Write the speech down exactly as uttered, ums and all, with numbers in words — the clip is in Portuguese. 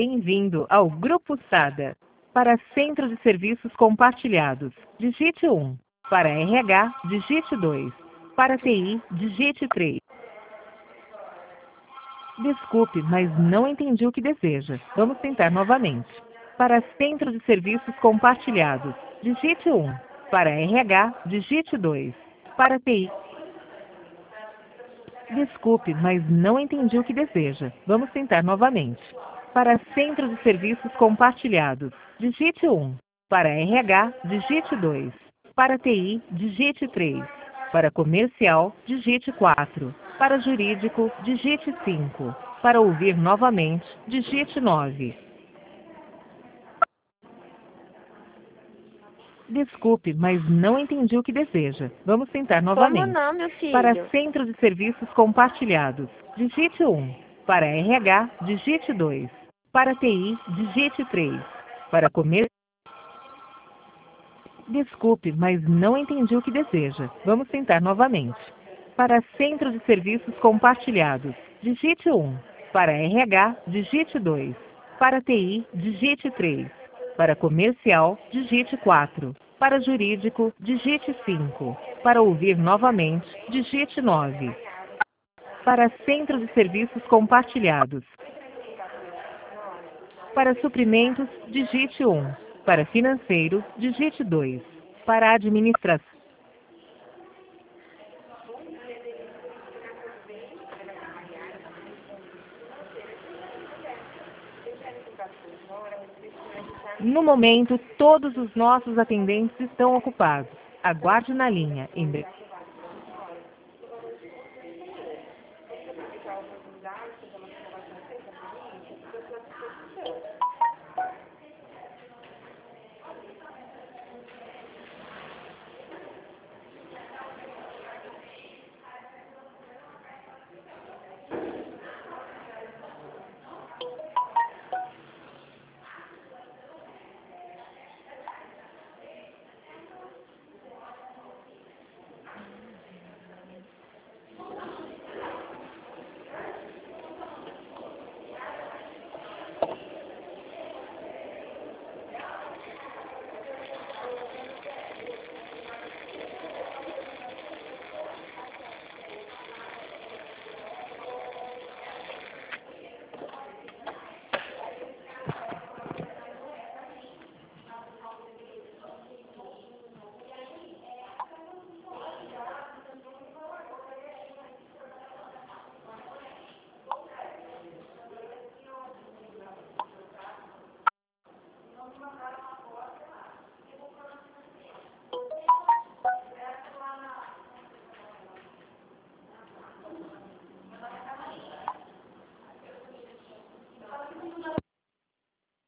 Bem-vindo ao Grupo SADA. Para Centro de Serviços Compartilhados, digite um. Para R H, digite dois. Para T I, digite três. Desculpe, mas não entendi o que deseja. Vamos tentar novamente. Para Centro de Serviços Compartilhados, digite um. Para R H, digite dois. Para T I. Desculpe, mas não entendi o que deseja. Vamos tentar novamente. Para Centro de Serviços Compartilhados, digite um. Para R H, digite dois. Para T I, digite três. Para Comercial, digite quatro. Para Jurídico, digite cinco. Para ouvir novamente, digite nove. Desculpe, mas não entendi o que deseja. Vamos tentar Como novamente. não, meu Para filho? Centro de Serviços Compartilhados, digite um. Para R H, digite dois. Para T I, digite três. Para Comer... Desculpe, mas não entendi o que deseja. Vamos tentar novamente. Para Centro de Serviços Compartilhados, digite um. Para R H, digite dois. Para T I, digite três. Para Comercial, digite quatro. Para Jurídico, digite cinco. Para ouvir novamente, digite nove. Para Centro de Serviços Compartilhados. Para Suprimentos, digite um. Para Financeiro, digite dois. Para Administração. No momento, todos os nossos atendentes estão ocupados. Aguarde na linha. Em breve.